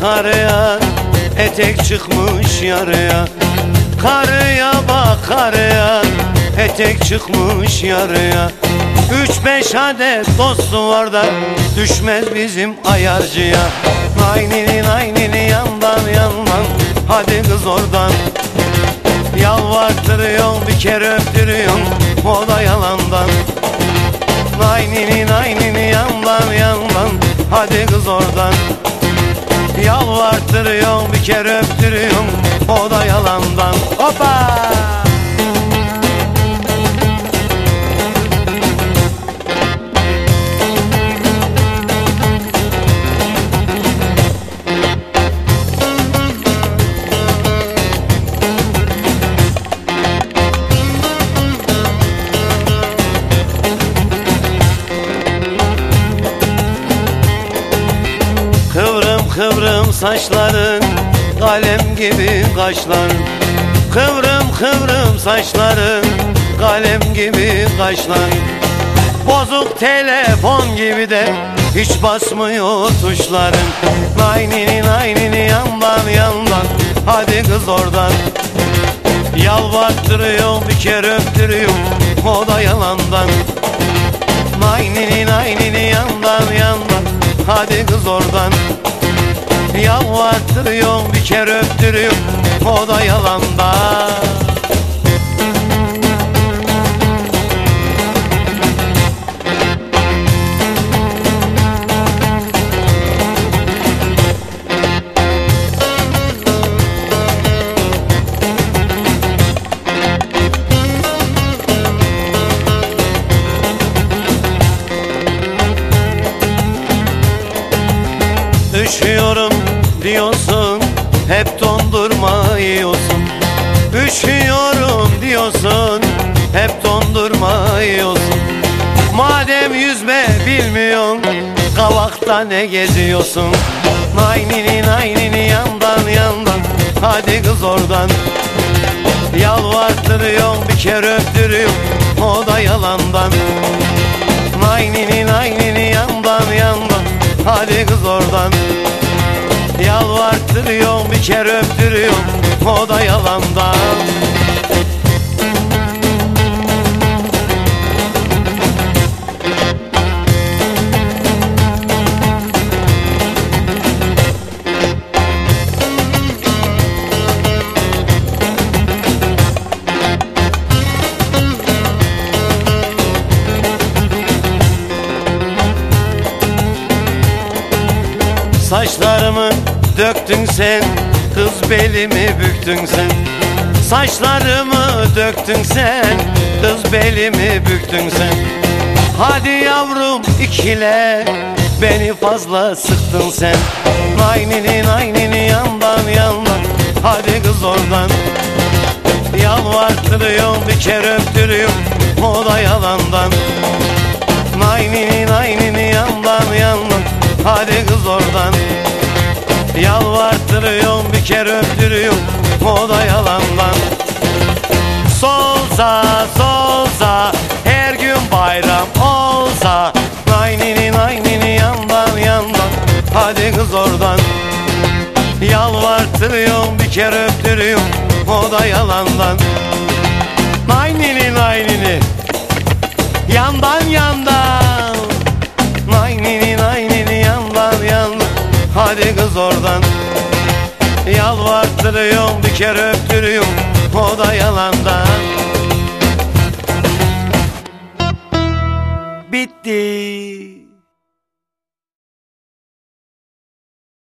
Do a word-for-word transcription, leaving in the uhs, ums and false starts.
karıya, etek çıkmış yarıya. Karıya bak karıya, etek çıkmış yarıya. Üç beş adet dostu var da düşmez bizim ayarcıya. Naynini naynini yandan yandan, hadi kız oradan. Yalvartırıyorsun bir kere öptürüyorsun, o da yalandan. Naynini naynini yandan yandan, hadi kız oradan. Yalvartırıyorsun bir kere öptürüyorsun, o da yalandan. Hoppa! Kıvrım kıvrım saçların, kalem gibi kaşların. Kıvrım kıvrım saçların, kalem gibi kaşların. Bozuk telefon gibi de hiç basmıyor tuşların. Naynini naynini yandan yandan, hadi kız oradan. Yalvarttırıyor bir kere öptürüyor, o da yalandan. Naynini naynini yandan yandan, hadi kız oradan. Yalvarttırıyor bir kere öptürüyor, o da yalandan. Üşüyorum diyorsun, hep dondurma yiyorsun. Üşüyorum diyorsun, hep dondurma yiyorsun. Madem yüzme bilmiyorsun, kavakta ne geziyorsun? Naynini naynini yandan yandan, hadi kız oradan. Yalvarttırıyorsun bir kere öptürüyorsun, o da yalandan. Naynini naynini yandan yandan, hadi kız oradan. Yalvarttırıyorsun bir kere öptürüyorsun, o da yalandan. Saçlarımı döktün sen, kız belimi büktün sen. Saçlarımı döktün sen, kız belimi büktün sen. Hadi yavrum ikile, beni fazla sıktın sen. Naynini naynini yandan yandan, hadi kız oradan. Yalvarttırıyorsun bir kere öptürüyorsun, o da yalandan. Naynini naynini yandan yandan, hadi kız oradan. Yalvarttırıyorsun bir kere öptürüyorsun, o da yalandan. Solsa solsa, her gün bayram olsa. Naynini naynini yandan yandan, hadi kız oradan. Yalvarttırıyorsun bir kere öptürüyorsun, o da yalandan. Naynini naynini yandan yandan, naynini naynini yandan yandan, hadi kız oradan. Yalvarttırıyorsun bir kere öptürüyorsun, o da yalandan.